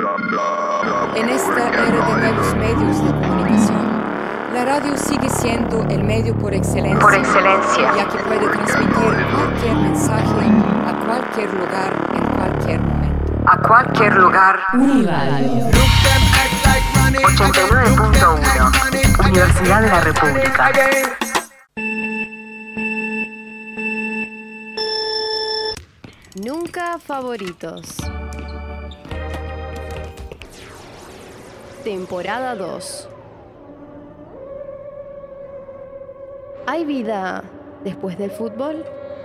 En esta era de nuevos medios de comunicación, la radio sigue siendo el medio por excelencia, ya que puede transmitir cualquier mensaje a cualquier lugar, en cualquier momento. A cualquier lugar. Uniradio 89.1 Universidad de la República. Nunca favoritos. Temporada 2. ¿Hay vida después del fútbol?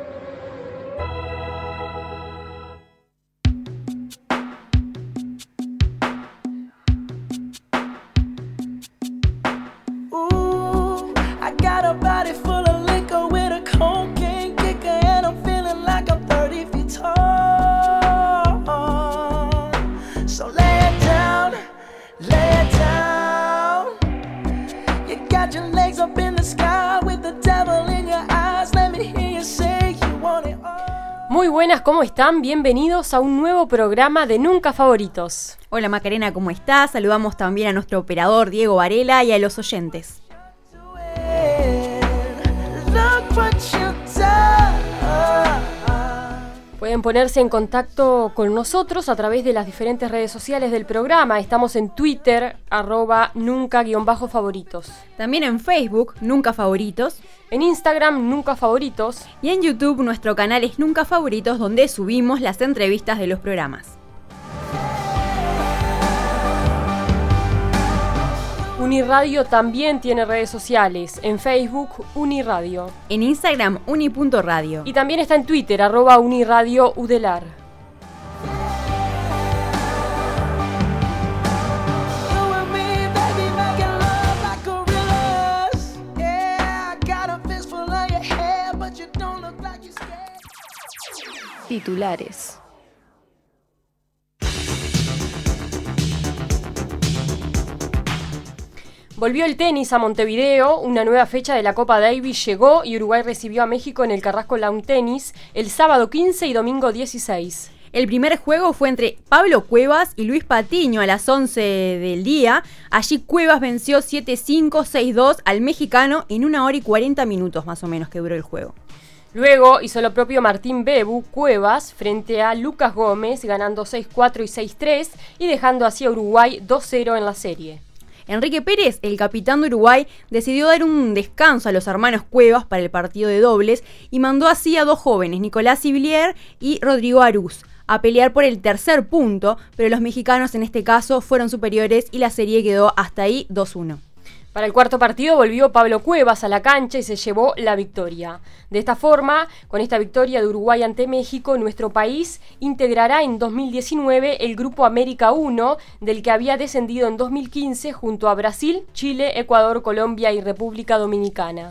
Muy buenas, ¿cómo están? Bienvenidos a un nuevo programa de Nunca Favoritos. Hola Macarena, ¿cómo estás? Saludamos también a nuestro operador Diego Varela y a los oyentes. Pueden ponerse en contacto con nosotros a través de las diferentes redes sociales del programa. Estamos en Twitter, @nunca_favoritos. También en Facebook, Nunca Favoritos. En Instagram, Nunca Favoritos. Y en YouTube, nuestro canal es Nunca Favoritos, donde subimos las entrevistas de los programas. Uniradio también tiene redes sociales. En Facebook, Uniradio. En Instagram, uni.radio. Y también está en Twitter, @uniradioudelar. Titulares. Volvió el tenis a Montevideo, una nueva fecha de la Copa Davis llegó y Uruguay recibió a México en el Carrasco Lawn Tennis el sábado 15 y domingo 16. El primer juego fue entre Pablo Cuevas y Luis Patiño a las 11 del día. Allí Cuevas venció 7-5, 6-2 al mexicano en 1 hora y 40 minutos más o menos que duró el juego. Luego hizo lo propio Martín Bebu Cuevas frente a Lucas Gómez, ganando 6-4 y 6-3 y dejando así a Uruguay 2-0 en la serie. Enrique Pérez, el capitán de Uruguay, decidió dar un descanso a los hermanos Cuevas para el partido de dobles y mandó así a dos jóvenes, Nicolás Iblier y Rodrigo Arús, a pelear por el tercer punto, pero los mexicanos en este caso fueron superiores y la serie quedó hasta ahí 2-1. Para el cuarto partido volvió Pablo Cuevas a la cancha y se llevó la victoria. De esta forma, con esta victoria de Uruguay ante México, nuestro país integrará en 2019 el Grupo América 1, del que había descendido en 2015 junto a Brasil, Chile, Ecuador, Colombia y República Dominicana.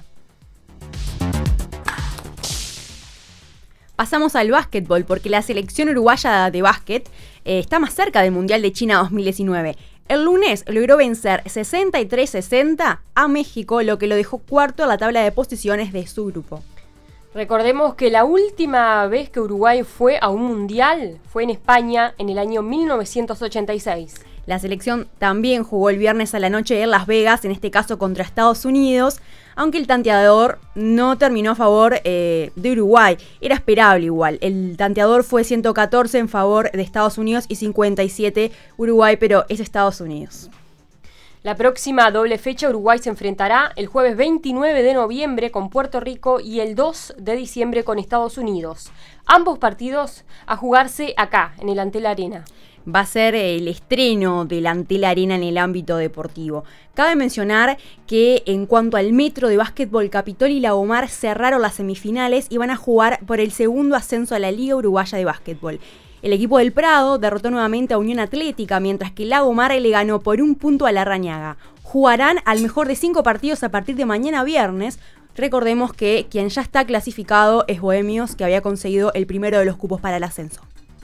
Pasamos al básquetbol porque la selección uruguaya de básquet está más cerca del Mundial de China 2019. El lunes logró vencer 63-60 a México, lo que lo dejó cuarto en la tabla de posiciones de su grupo. Recordemos que la última vez que Uruguay fue a un mundial fue en España en el año 1986. La selección también jugó el viernes a la noche en Las Vegas, en este caso contra Estados Unidos, aunque el tanteador no terminó a favor de Uruguay. Era esperable igual. El tanteador fue 114 en favor de Estados Unidos y 57 Uruguay, pero es Estados Unidos. La próxima doble fecha Uruguay se enfrentará el jueves 29 de noviembre con Puerto Rico y el 2 de diciembre con Estados Unidos. Ambos partidos a jugarse acá, en el Antel Arena. Va a ser el estreno del Antel Arena en el ámbito deportivo. Cabe mencionar que en cuanto al metro de básquetbol, Capitol y Lagomar cerraron las semifinales y van a jugar por el segundo ascenso a la Liga Uruguaya de Básquetbol. El equipo del Prado derrotó nuevamente a Unión Atlética, mientras que Lagomar le ganó por 1 punto a Larrañaga. Jugarán al mejor de 5 partidos a partir de mañana viernes. Recordemos que quien ya está clasificado es Bohemios, que había conseguido el primero de los cupos para el ascenso.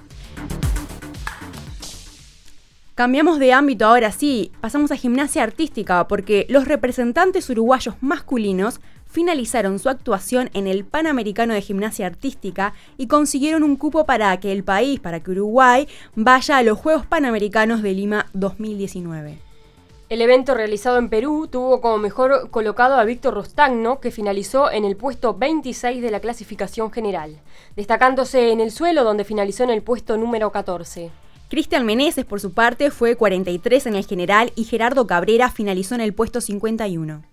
Cambiamos de ámbito ahora sí, pasamos a gimnasia artística porque los representantes uruguayos masculinos finalizaron su actuación en el Panamericano de Gimnasia Artística y consiguieron un cupo para que Uruguay vaya a los Juegos Panamericanos de Lima 2019. El evento realizado en Perú tuvo como mejor colocado a Víctor Rostagno, que finalizó en el puesto 26 de la clasificación general, destacándose en el suelo, donde finalizó en el puesto número 14. Cristian Meneses, por su parte, fue 43 en el general y Gerardo Cabrera finalizó en el puesto 51.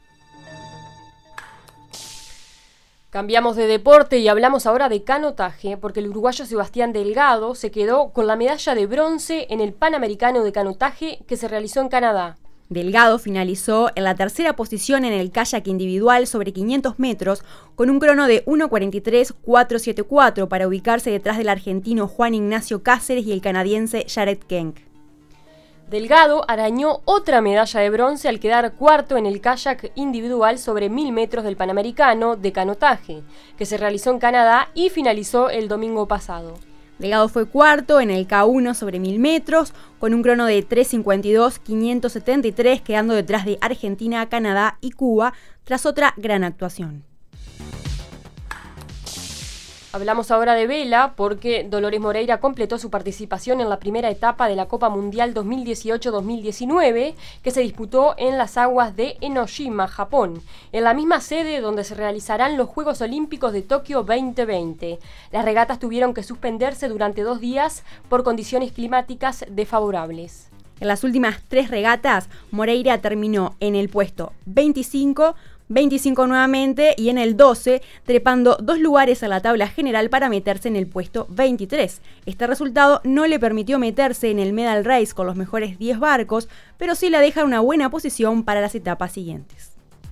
Cambiamos de deporte y hablamos ahora de canotaje, porque el uruguayo Sebastián Delgado se quedó con la medalla de bronce en el Panamericano de Canotaje que se realizó en Canadá. Delgado finalizó en la tercera posición en el kayak individual sobre 500 metros con un crono de 1:43.474 para ubicarse detrás del argentino Juan Ignacio Cáceres y el canadiense Jared Kenk. Delgado arañó otra medalla de bronce al quedar cuarto en el kayak individual sobre 1000 metros del Panamericano de Canotaje, que se realizó en Canadá y finalizó el domingo pasado. Delgado fue cuarto en el K1 sobre 1000 metros con un crono de 3:52.573, quedando detrás de Argentina, Canadá y Cuba tras otra gran actuación. Hablamos ahora de vela porque Dolores Moreira completó su participación en la primera etapa de la Copa Mundial 2018-2019 que se disputó en las aguas de Enoshima, Japón, en la misma sede donde se realizarán los Juegos Olímpicos de Tokio 2020. Las regatas tuvieron que suspenderse durante 2 días por condiciones climáticas desfavorables. En las últimas 3 regatas, Moreira terminó en el puesto 25 nuevamente y en el 12, trepando 2 lugares a la tabla general para meterse en el puesto 23. Este resultado no le permitió meterse en el medal race con los mejores 10 barcos, pero sí la deja en una buena posición para las etapas siguientes.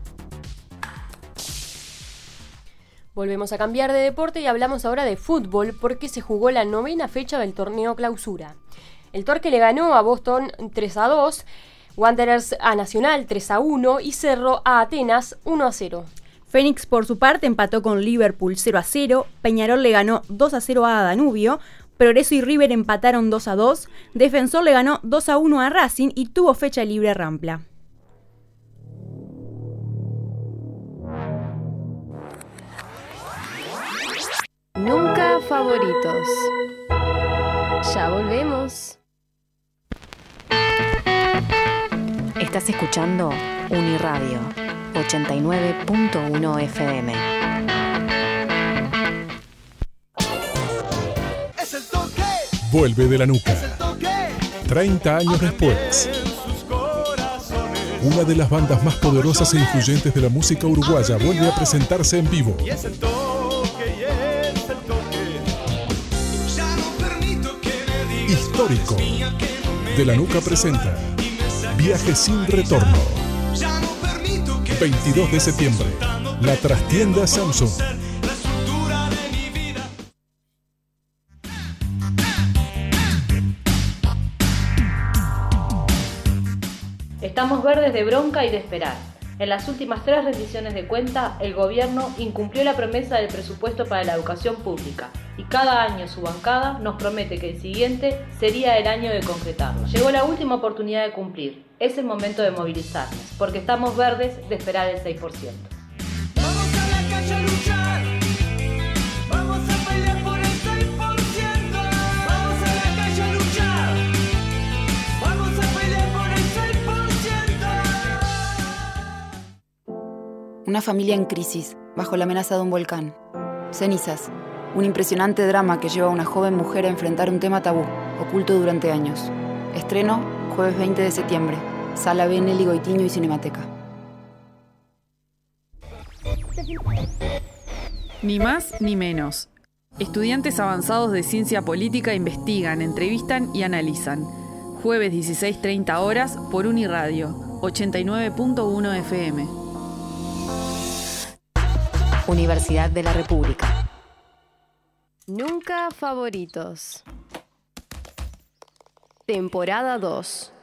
Volvemos a cambiar de deporte y hablamos ahora de fútbol porque se jugó la 9ª fecha del torneo Clausura. El Torque le ganó a Boston 3-2, Wanderers a Nacional 3-1 y Cerro a Atenas 1-0. Fénix por su parte empató con Liverpool 0-0, Peñarol le ganó 2-0 a Danubio, Progreso y River empataron 2-2, Defensor le ganó 2-1 a Racing y tuvo fecha libre Rampla. Nunca favoritos. Ya volvemos. Estás escuchando Uniradio 89.1 FM. Vuelve de la nuca. 30 años después. Una de las bandas más poderosas e influyentes de la música uruguaya vuelve a presentarse en vivo. Histórico. De la Nuca presenta Viaje sin retorno. 22 de septiembre. La Trastienda Samsung. Estamos verdes de bronca y de esperar. En las últimas 3 rendiciones de cuenta, el gobierno incumplió la promesa del presupuesto para la educación pública y cada año su bancada nos promete que el siguiente sería el año de concretarlo. Llegó la última oportunidad de cumplir. Es el momento de movilizarnos, porque estamos verdes de esperar el 6%. Vamos a la calle a luchar. Vamos a pelear por el 6%. Vamos a la calle a luchar. Vamos a pelear por el 6%. Una familia en crisis, bajo la amenaza de un volcán. Cenizas, un impresionante drama que lleva a una joven mujer a enfrentar un tema tabú, oculto durante años. Estreno, jueves 20 de septiembre. Sala B, Nelly Goitiño y Cinemateca. Ni más ni menos. Estudiantes avanzados de ciencia política investigan, entrevistan y analizan. Jueves 16:30 horas por Uniradio 89.1 FM. Universidad de la República. Nunca favoritos. Temporada 2.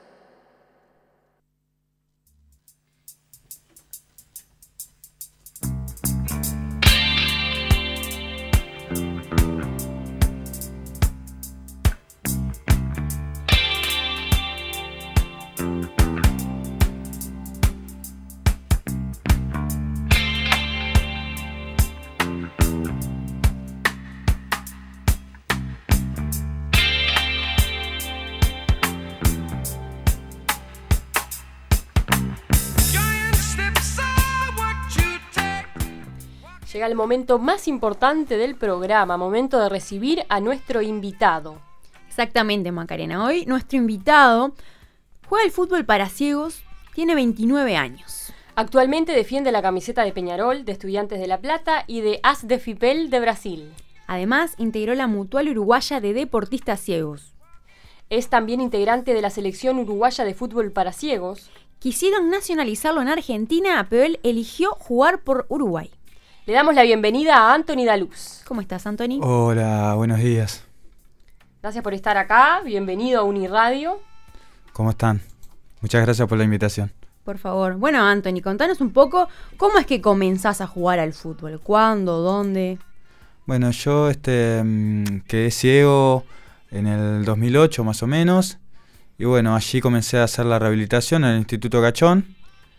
Llega el momento más importante del programa, momento de recibir a nuestro invitado. Exactamente, Macarena. Hoy nuestro invitado juega el fútbol para ciegos, tiene 29 años. Actualmente defiende la camiseta de Peñarol, de Estudiantes de La Plata y de AS de Fipel de Brasil. Además, integró la Mutual Uruguaya de Deportistas Ciegos. Es también integrante de la selección uruguaya de fútbol para ciegos. Quisieron nacionalizarlo en Argentina, pero él eligió jugar por Uruguay. Le damos la bienvenida a Anthony Daluz. ¿Cómo estás, Anthony? Hola, buenos días. Gracias por estar acá, bienvenido a Uniradio. ¿Cómo están? Muchas gracias por la invitación. Por favor. Bueno, Anthony, contanos un poco cómo es que comenzás a jugar al fútbol. ¿Cuándo? ¿Dónde? Bueno, yo quedé ciego en el 2008 más o menos. Y bueno, allí comencé a hacer la rehabilitación en el Instituto Cachón.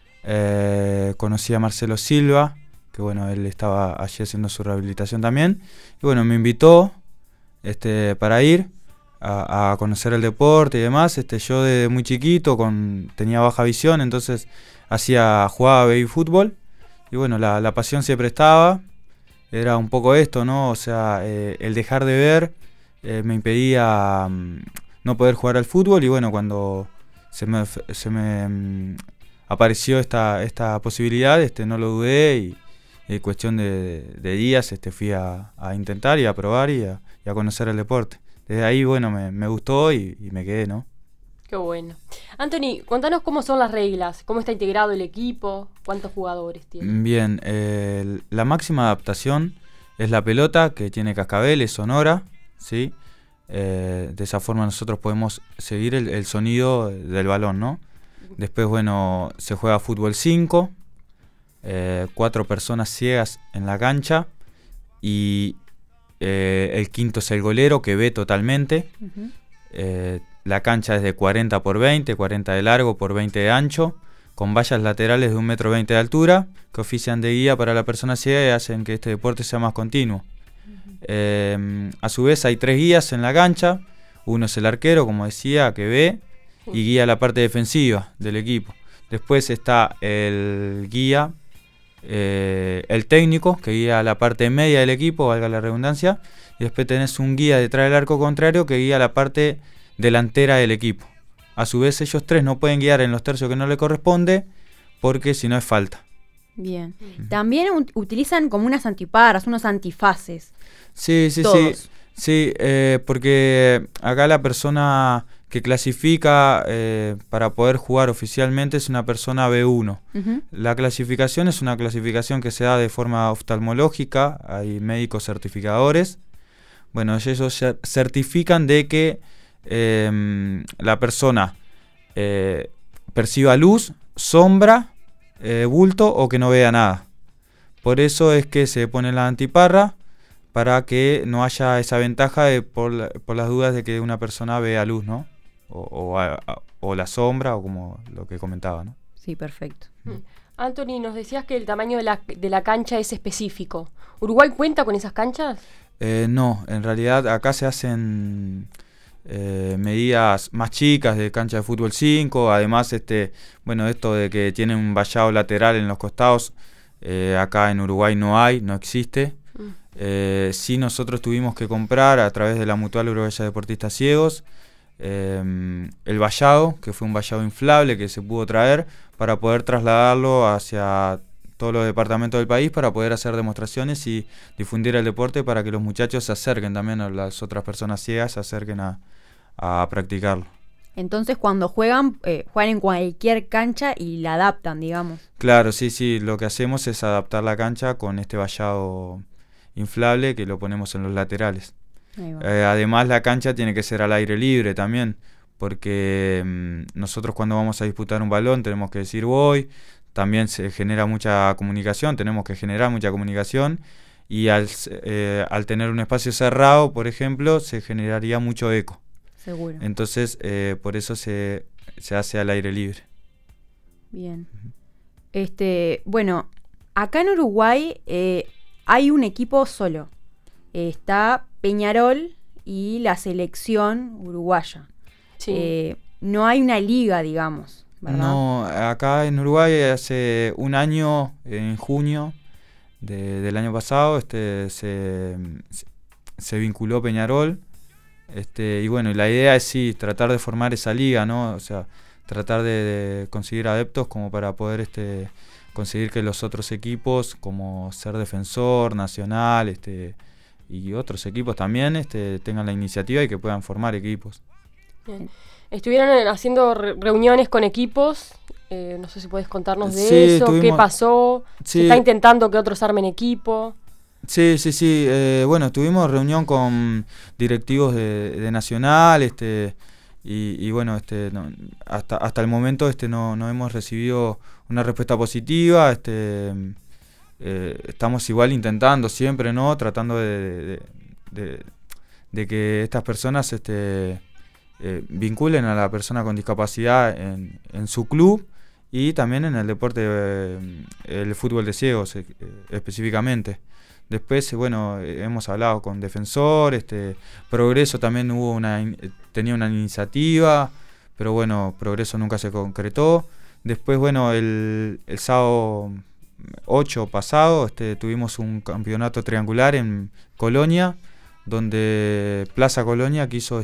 Conocí a Marcelo Silva, que bueno, él estaba allí haciendo su rehabilitación también. Y bueno, me invitó para ir a conocer el deporte y demás. Yo desde muy chiquito tenía baja visión, entonces jugaba baby fútbol. Y bueno, la pasión siempre estaba. Era un poco esto, ¿no? O sea, el dejar de ver me impedía no poder jugar al fútbol. Y bueno, cuando se me apareció esta posibilidad, no lo dudé y en cuestión de días fui a intentar y a probar y a conocer el deporte. Desde ahí, bueno, me gustó y me quedé, ¿no? Qué bueno. Anthony, contanos cómo son las reglas, cómo está integrado el equipo, cuántos jugadores tiene. Bien, la máxima adaptación es la pelota, que tiene cascabel, es sonora, ¿sí? De esa forma nosotros podemos seguir el sonido del balón, ¿no? Después, bueno, se juega fútbol 5, 4 personas ciegas en la cancha y el quinto es el golero, que ve totalmente. La cancha es de 40 por 20, 40 de largo por 20 de ancho, con vallas laterales de 1,20 m de altura, que ofician de guía para la persona ciega y hacen que este deporte sea más continuo. A su vez hay 3 guías en la cancha. Uno es el arquero, como decía, que ve y guía la parte defensiva del equipo. Después está el guía, el técnico, que guía la parte media del equipo, valga la redundancia, y después tenés un guía detrás del arco contrario que guía la parte delantera del equipo. A su vez ellos 3 no pueden guiar en los tercios que no le corresponde, porque si no es falta. Bien. También utilizan como unas antiparras, unos antifaces. Sí, porque acá la persona que clasifica para poder jugar oficialmente es una persona B1. La clasificación es una clasificación que se da de forma oftalmológica, hay médicos certificadores. Bueno, ellos certifican de que la persona perciba luz, sombra, bulto o que no vea nada. Por eso es que se pone la antiparra, para que no haya esa ventaja por las dudas de que una persona vea luz, ¿no? O la sombra, o como lo que comentaba, ¿no? Sí, perfecto. Anthony, nos decías que el tamaño de la cancha es específico. ¿Uruguay cuenta con esas canchas? No, en realidad acá se hacen medidas más chicas de cancha de fútbol 5. Además, esto de que tienen un vallado lateral en los costados, acá en Uruguay no existe. Sí, nosotros tuvimos que comprar a través de la Mutual Uruguaya de Deportistas Ciegos el vallado, que fue un vallado inflable que se pudo traer para poder trasladarlo hacia todos los departamentos del país, para poder hacer demostraciones y difundir el deporte, para que los muchachos se acerquen también, a las otras personas ciegas se acerquen a practicarlo. Entonces cuando juegan en cualquier cancha y la adaptan, digamos. Claro, sí, lo que hacemos es adaptar la cancha con este vallado inflable que lo ponemos en los laterales. Además, la cancha tiene que ser al aire libre también, porque nosotros cuando vamos a disputar un balón tenemos que decir voy. También se genera mucha comunicación, tenemos que generar mucha comunicación, y al tener un espacio cerrado, por ejemplo, se generaría mucho eco. Seguro. Entonces, por eso se hace al aire libre. Bien. Bueno, acá en Uruguay hay un equipo solo. Está Peñarol y la selección uruguaya. Sí. No hay una liga, digamos, ¿verdad? No, acá en Uruguay hace un año, en junio, del año pasado, se vinculó Peñarol, y bueno, y la idea es sí, tratar de formar esa liga, ¿no? O sea, tratar de conseguir adeptos como para poder conseguir que los otros equipos, como Ser Defensor, Nacional, y otros equipos también, tengan la iniciativa y que puedan formar equipos. Bien. Estuvieron haciendo reuniones con equipos, no sé si puedes contarnos de eso, qué pasó, se está intentando que otros armen equipo. Sí. Bueno, tuvimos reunión con directivos de Nacional, y bueno, hasta el momento no hemos recibido una respuesta positiva. Estamos igual intentando siempre, ¿no? Tratando de que estas personas vinculen a la persona con discapacidad en su club y también en el deporte, el fútbol de ciegos específicamente. Después, bueno, hemos hablado con Defensor, Progreso también tenía una iniciativa, pero bueno, Progreso nunca se concretó. Después, bueno, el sábado 8 pasado tuvimos un campeonato triangular en Colonia, donde Plaza Colonia quiso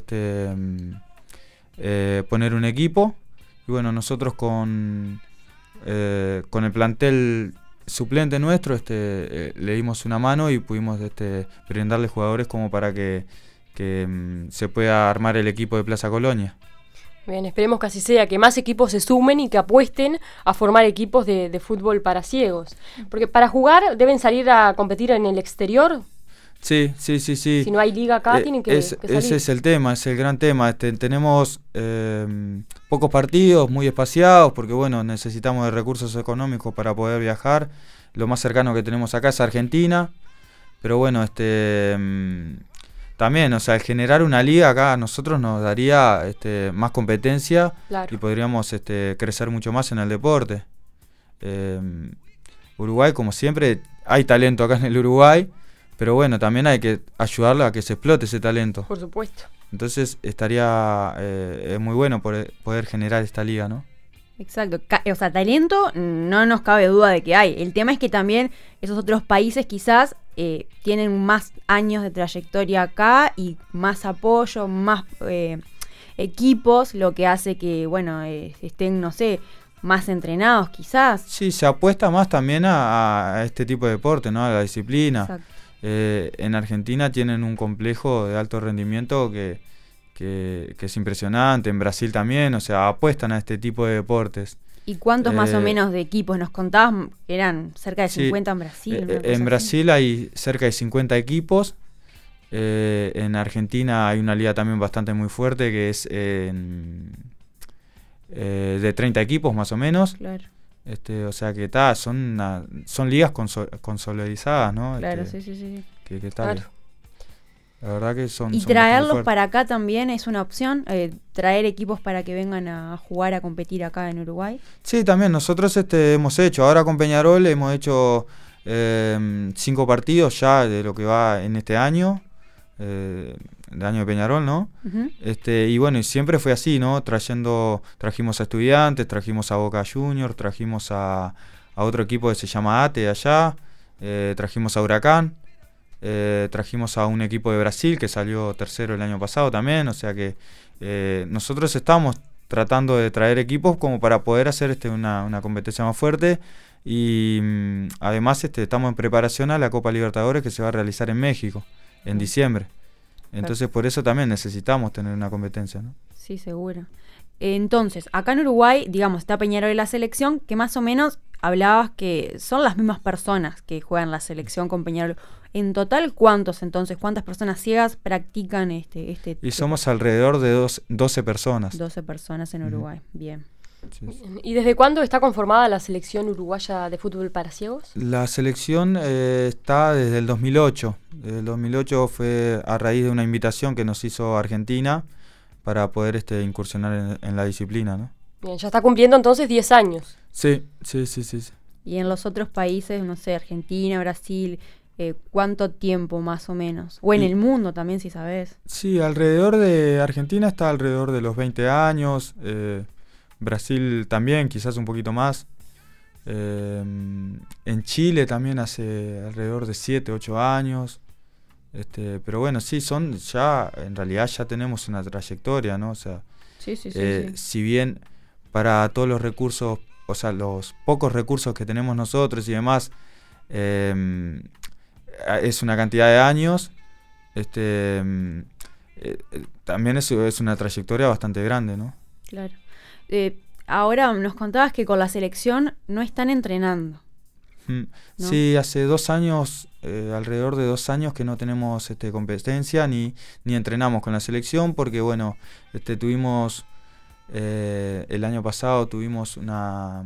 poner un equipo, y bueno, nosotros con el plantel suplente nuestro le dimos una mano y pudimos brindarle jugadores como para que se pueda armar el equipo de Plaza Colonia. Bien, esperemos que así sea, que más equipos se sumen y que apuesten a formar equipos de fútbol para ciegos. Porque para jugar deben salir a competir en el exterior. Sí. Si no hay liga acá, tienen que salir. Ese es el tema, es el gran tema. Tenemos pocos partidos, muy espaciados, porque bueno, necesitamos de recursos económicos para poder viajar. Lo más cercano que tenemos acá es Argentina, pero bueno, también, o sea, el generar una liga acá a nosotros nos daría más competencia, claro, y podríamos crecer mucho más en el deporte. Uruguay, como siempre, hay talento acá en el Uruguay, pero bueno, también hay que ayudarlo a que se explote ese talento. Por supuesto. Entonces estaría muy bueno poder generar esta liga, ¿no? Exacto. O sea, talento no nos cabe duda de que hay. El tema es que también esos otros países quizás tienen más años de trayectoria acá y más apoyo, más equipos, lo que hace que, bueno, estén, no sé, más entrenados quizás. Sí, se apuesta más también a este tipo de deporte, ¿no? A la disciplina. Exacto. En Argentina tienen un complejo de alto rendimiento que es impresionante, en Brasil también, o sea, apuestan a este tipo de deportes. ¿Y cuántos más o menos de equipos nos contabas? Eran cerca de 50 en Brasil. En Brasil hay cerca de 50 equipos. En Argentina hay una liga también bastante muy fuerte que es de 30 equipos más o menos. Claro. O sea que son ligas consolidadas, ¿no? Claro, sí. Que claro. La verdad que son. Y traerlos para acá también es una opción, traer equipos para que vengan a jugar, a competir acá en Uruguay. Sí, también nosotros hemos hecho, ahora con Peñarol hemos hecho 5 partidos ya de lo que va en este año, el año de Peñarol, ¿no? Uh-huh. Y bueno, y siempre fue así, ¿no? Trajimos a Estudiantes, trajimos a Boca Juniors, trajimos a otro equipo que se llama ATE allá, trajimos a Huracán. Trajimos a un equipo de Brasil que salió tercero el año pasado también, o sea que nosotros estamos tratando de traer equipos como para poder hacer una competencia más fuerte y además estamos en preparación a la Copa Libertadores que se va a realizar en México en diciembre, entonces por eso también necesitamos tener una competencia, ¿no? Sí, seguro. Entonces, acá en Uruguay, digamos, está Peñarol y la selección, que más o menos hablabas que son las mismas personas que juegan la selección con Peñarol. En total, ¿cuántas personas ciegas practican este Y somos alrededor de 12 personas. 12 personas en Uruguay, bien. Sí. ¿Y desde cuándo está conformada la selección uruguaya de fútbol para ciegos? La selección está desde el 2008. Desde el 2008 fue a raíz de una invitación que nos hizo Argentina para poder incursionar en la disciplina, ¿no? Bien, ya está cumpliendo entonces 10 años. Sí. Y en los otros países, no sé, Argentina, Brasil, ¿cuánto tiempo más o menos? O en el mundo también, si sabes. Sí, alrededor de Argentina está alrededor de los 20 años, Brasil también, quizás un poquito más. En Chile también hace alrededor de 7, 8 años. Pero bueno, sí, en realidad ya tenemos una trayectoria, ¿no? O sea, Sí. si bien para todos los recursos, o sea, los pocos recursos que tenemos nosotros y demás, es una cantidad de años, también es una trayectoria bastante grande, ¿no? Claro. Ahora nos contabas que con la selección no están entrenando. ¿no? Sí, hace 2 años, alrededor de 2 años que no tenemos competencia ni entrenamos con la selección porque, bueno, tuvimos, el año pasado tuvimos una...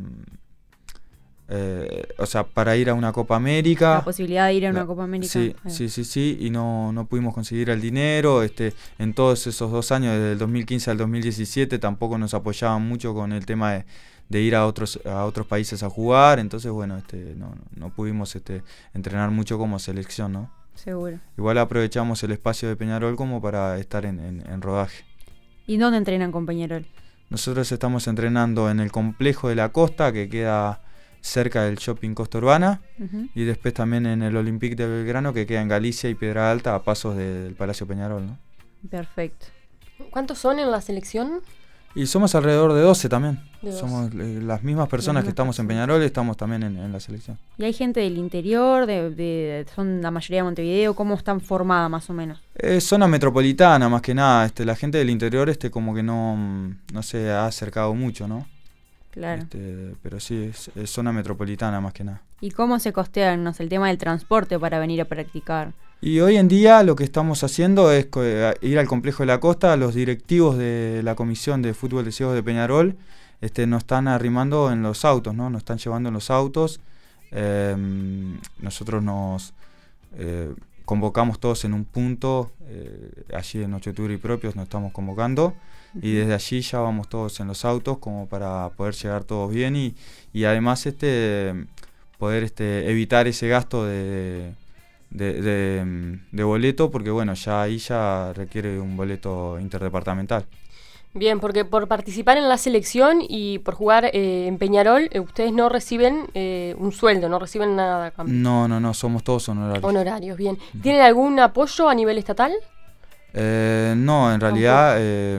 o sea, para ir a una Copa América. La posibilidad de ir a una Copa América. Sí, y no pudimos conseguir el dinero. En todos esos 2 años, desde el 2015 al 2017, tampoco nos apoyaban mucho con el tema de ir a otros países a jugar. Entonces, bueno, no pudimos entrenar mucho como selección, ¿no? Seguro. Igual aprovechamos el espacio de Peñarol como para estar en rodaje. ¿Y dónde entrenan con Peñarol? Nosotros estamos entrenando en el complejo de la Costa, que queda cerca del shopping Costa Urbana, y después también en el Olympique de Belgrano, que queda en Galicia y Piedra Alta, a pasos del Palacio Peñarol, ¿no? Perfecto. ¿Cuántos son en la selección? Y somos alrededor de 12 también. De 12. Somos las mismas personas que estamos en Peñarol, estamos también en la selección. ¿Y hay gente del interior? ¿Son la mayoría de Montevideo? ¿Cómo están formada más o menos? Zona metropolitana más que nada. La gente del interior como que no se ha acercado mucho, ¿no? Claro. Pero sí, es zona metropolitana más que nada. ¿Y cómo se costean, el tema del transporte para venir a practicar? Y hoy en día lo que estamos haciendo es ir al complejo de la Costa. Los directivos de la Comisión de Fútbol de Ciegos de Peñarol nos están arrimando en los autos, ¿no? Nos están llevando en los autos. Nosotros nos convocamos todos en un punto, allí en 8 de octubre y propios nos estamos convocando. Y desde allí ya vamos todos en los autos como para poder llegar todos bien y además poder evitar ese gasto de boleto, porque bueno, ya ahí ya requiere un boleto interdepartamental. Bien, porque por participar en la selección y por jugar en Peñarol, ustedes no reciben un sueldo, no reciben nada a cambio. No, somos todos honorarios. Honorarios, bien. ¿Tienen algún apoyo a nivel estatal? No, en realidad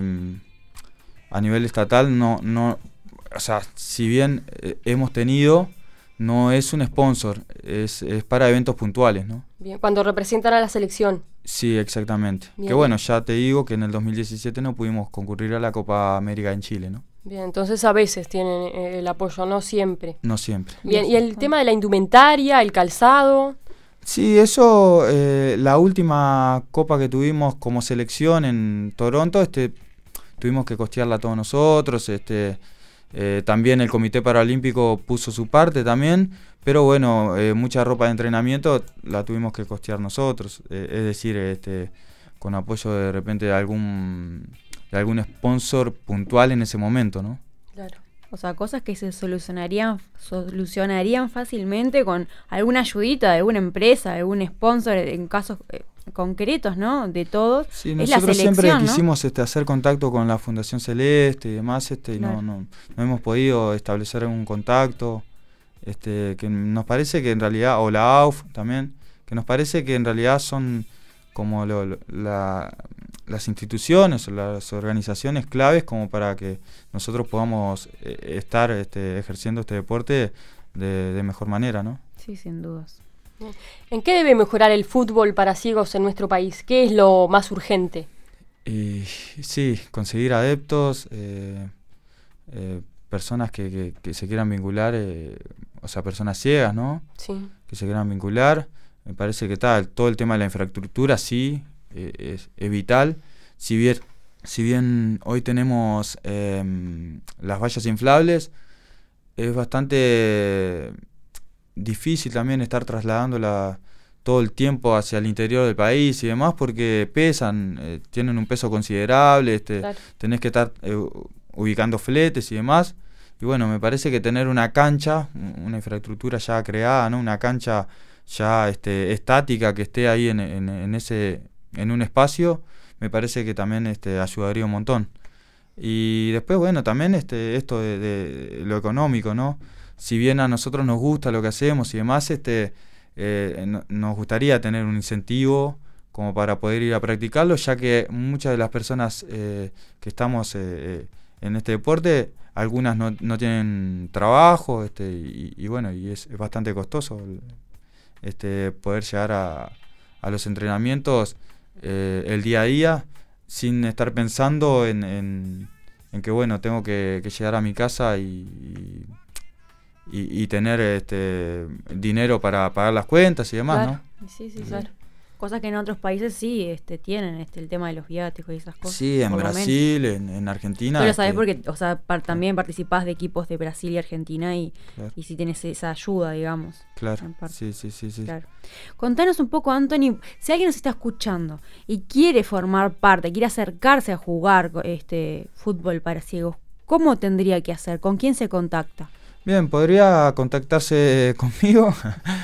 a nivel estatal no, o sea, si bien hemos tenido, no es un sponsor, es para eventos puntuales, ¿no? Bien, cuando representan a la selección. Sí, exactamente. Bien. Que bueno, ya te digo que en el 2017 no pudimos concurrir a la Copa América en Chile, ¿no? Bien, entonces a veces tienen el apoyo, no siempre. No siempre. Bien, ¿y el tema de la indumentaria, el calzado? Sí, eso, la última copa que tuvimos como selección en Toronto, tuvimos que costearla todos nosotros, también el Comité Paralímpico puso su parte también, pero bueno, mucha ropa de entrenamiento la tuvimos que costear nosotros, es decir, con apoyo de repente de algún sponsor puntual en ese momento, ¿no? Claro. O sea, cosas que se solucionarían fácilmente con alguna ayudita de alguna empresa, de algún sponsor, en casos concretos, ¿no? De todos. Sí, es nosotros la selección, siempre ¿no? quisimos hacer contacto con la Fundación Celeste y demás, y Claro. no hemos podido establecer un contacto, que nos parece que en realidad, o la AUF también, que nos parece que en realidad son como las instituciones o las organizaciones claves como para que nosotros podamos estar ejerciendo este deporte de mejor manera, ¿no? Sí, sin dudas. ¿En qué debe mejorar el fútbol para ciegos en nuestro país? ¿Qué es lo más urgente? Y sí, conseguir adeptos, personas que se quieran vincular, o sea, personas ciegas, ¿no? Sí. Que se quieran vincular. Me parece que todo el tema de la infraestructura sí es vital. Si bien hoy tenemos las vallas inflables, es bastante difícil también estar trasladándola todo el tiempo hacia el interior del país y demás, porque pesan, tienen un peso considerable, Claro. tenés que estar ubicando fletes y demás. Y bueno, me parece que tener una cancha, una infraestructura ya creada, ¿no? Una cancha ya estática que esté ahí en un espacio, me parece que también ayudaría un montón. Y después, bueno, también esto de lo económico, ¿no? si bien a nosotros nos gusta lo que hacemos y demás, nos gustaría tener un incentivo como para poder ir a practicarlo, ya que muchas de las personas que estamos en este deporte, algunas no tienen trabajo, y bueno, y es bastante costoso poder llegar a los entrenamientos el día a día sin estar pensando en que bueno, tengo que llegar a mi casa y tener dinero para pagar las cuentas y demás, claro. ¿no? Sí, claro. Cosas que en otros países sí tienen el tema de los viáticos y esas cosas. Sí, en Brasil, en Argentina. Tú lo sabés porque, o sea, también participás de equipos de Brasil y Argentina y sí tenés esa ayuda, digamos. Claro, sí. Claro. Contanos un poco, Anthony, si alguien nos está escuchando y quiere formar parte, quiere acercarse a jugar fútbol para ciegos, ¿cómo tendría que hacer? ¿Con quién se contacta? Bien, podría contactarse conmigo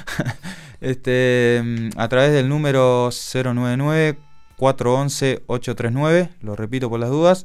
a través del número 099-411-839, lo repito por las dudas,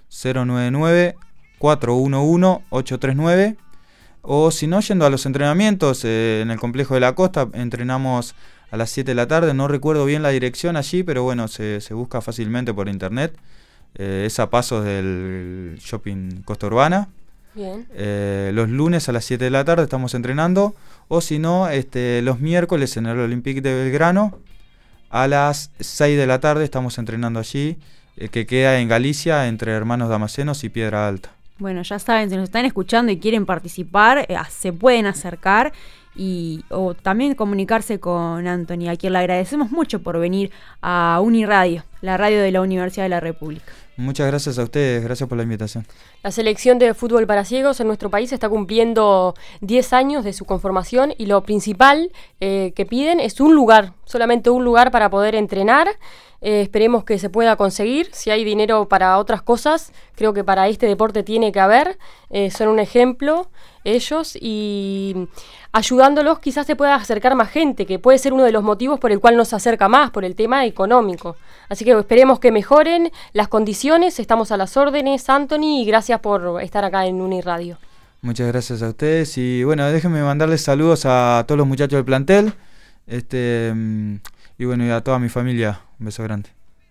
099-411-839, o si no, yendo a los entrenamientos en el Complejo de la Costa, entrenamos a las 7 de la tarde, no recuerdo bien la dirección allí, pero bueno, se busca fácilmente por internet, es a pasos del Shopping Costa Urbana. Bien. Los lunes a las 7 de la tarde estamos entrenando, o si no, los miércoles en el Olympique de Belgrano a las 6 de la tarde estamos entrenando allí, que queda en Galicia entre Hermanos Damascenos y Piedra Alta. Bueno, ya saben, si nos están escuchando y quieren participar, se pueden acercar o también comunicarse con Anthony, a quien le agradecemos mucho por venir a Uniradio, la radio de la Universidad de la República. Muchas gracias a ustedes, gracias por la invitación. La selección de fútbol para ciegos en nuestro país está cumpliendo 10 años de su conformación y lo principal que piden es un lugar, solamente un lugar para poder entrenar. Esperemos que se pueda conseguir. Si hay dinero para otras cosas, creo que para este deporte tiene que haber. Son un ejemplo ellos y ayudándolos quizás se pueda acercar más gente, que puede ser uno de los motivos por el cual nos acerca más, por el tema económico. Así que esperemos que mejoren las condiciones. Estamos a las órdenes, Anthony, y gracias por estar acá en Uniradio. Muchas gracias a ustedes y bueno, déjenme mandarles saludos a todos los muchachos del plantel y bueno, y a toda mi familia, un beso grande.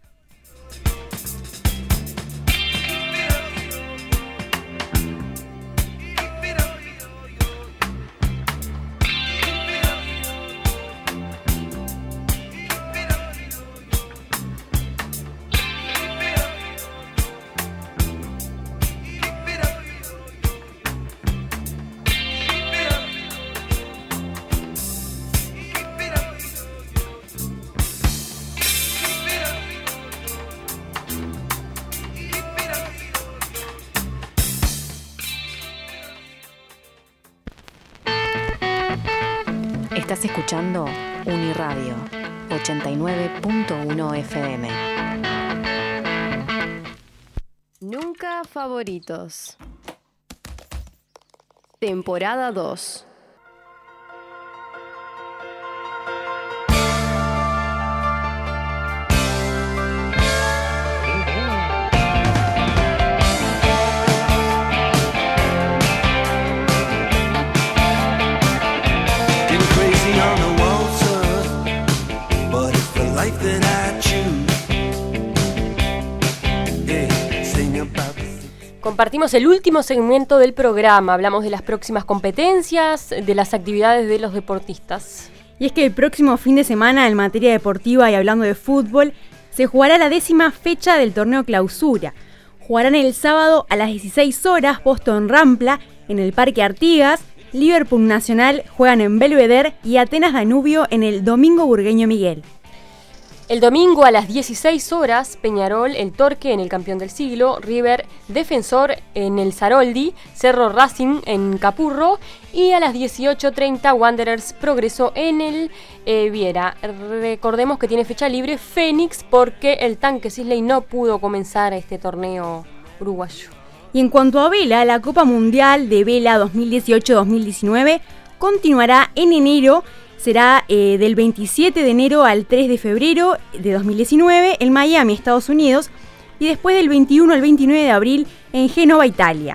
Estás escuchando Uniradio 89.1 FM. Nunca favoritos. Temporada 2. Compartimos el último segmento del programa, hablamos de las próximas competencias, de las actividades de los deportistas. Y es que el próximo fin de semana, en materia deportiva y hablando de fútbol, se jugará la 10ª fecha del torneo Clausura. Jugarán el sábado a las 16 horas Boston Rampla en el Parque Artigas, Liverpool Nacional juegan en Belvedere y Atenas Danubio en el Domingo Burgueño Miguel. El domingo a las 16 horas, Peñarol, el Torque en el Campeón del Siglo, River Defensor en el Saroldi, Cerro Racing en Capurro y a las 18:30 Wanderers Progreso en el Viera. Recordemos que tiene fecha libre Fénix porque el Tanque Sisley no pudo comenzar este torneo uruguayo. Y en cuanto a vela, la Copa Mundial de Vela 2018-2019 continuará en enero. Será del 27 de enero al 3 de febrero de 2019 en Miami, Estados Unidos, y después del 21 al 29 de abril en Génova, Italia.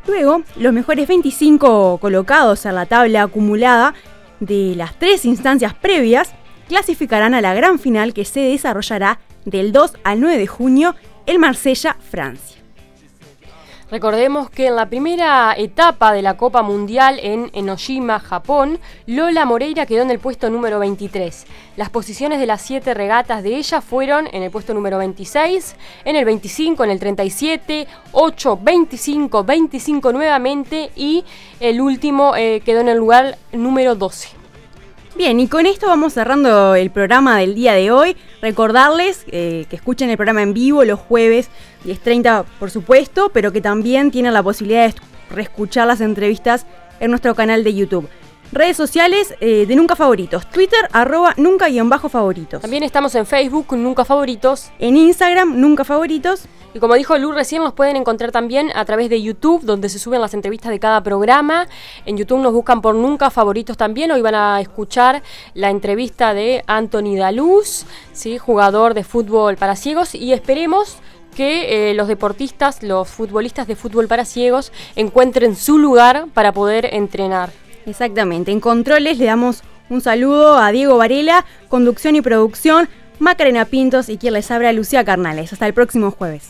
Luego, los mejores 25 colocados en la tabla acumulada de las 3 instancias previas clasificarán a la gran final que se desarrollará del 2 al 9 de junio en Marsella, Francia. Recordemos que en la primera etapa de la Copa Mundial en Enoshima, Japón, Lola Moreira quedó en el puesto número 23. Las posiciones de las 7 regatas de ella fueron en el puesto número 26, en el 25, en el 37, 8, 25, 25 nuevamente y el último quedó en el lugar número 12. Bien, y con esto vamos cerrando el programa del día de hoy. Recordarles que escuchen el programa en vivo los jueves 10:30, por supuesto, pero que también tienen la posibilidad de reescuchar las entrevistas en nuestro canal de YouTube. Redes sociales de Nunca Favoritos. Twitter, @nunca_favoritos. También estamos en Facebook, Nunca Favoritos. En Instagram, Nunca Favoritos. Y como dijo Lu recién, nos pueden encontrar también a través de YouTube, donde se suben las entrevistas de cada programa. En YouTube nos buscan por Nunca Favoritos también. Hoy van a escuchar la entrevista de Anthony Daluz, ¿sí? Jugador de fútbol para ciegos, y esperemos que los deportistas, los futbolistas de fútbol para ciegos encuentren su lugar para poder entrenar. Exactamente. En controles le damos un saludo a Diego Varela, conducción y producción, Macarena Pintos y quien les habla, Lucía Carnales. Hasta el próximo jueves.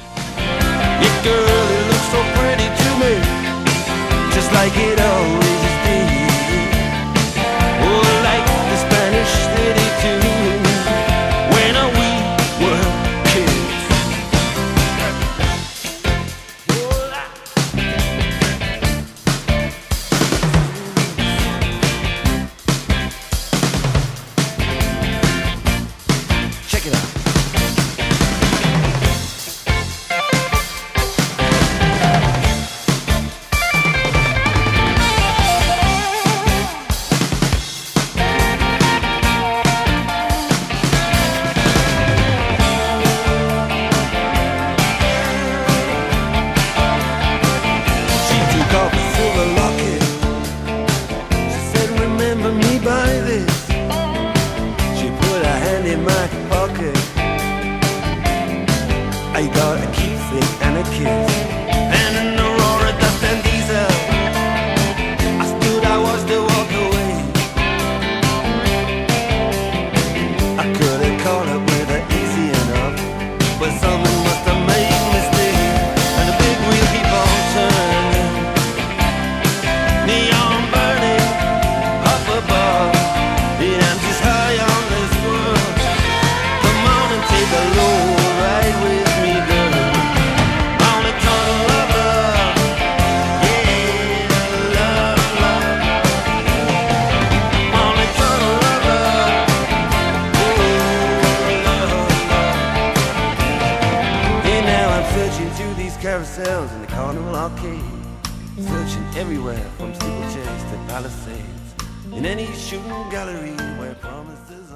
Carousels in the Carnival Arcade, searching everywhere from steeplechase to Palisades, in any shooting gallery where promises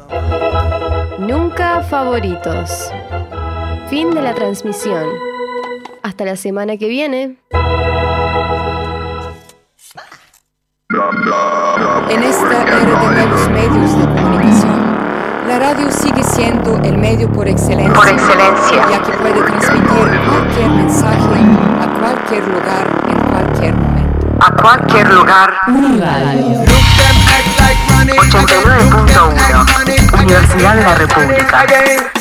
are. Nunca Favoritos. Fin de la transmisión. Hasta la semana que viene. En esta era de nuevos medios de comunicación, la radio sigue siendo el medio por excelencia, ya que puede transmitir cualquier mensaje a cualquier lugar, en cualquier momento. A cualquier lugar. Uniradio. 89.1 Universidad de la República.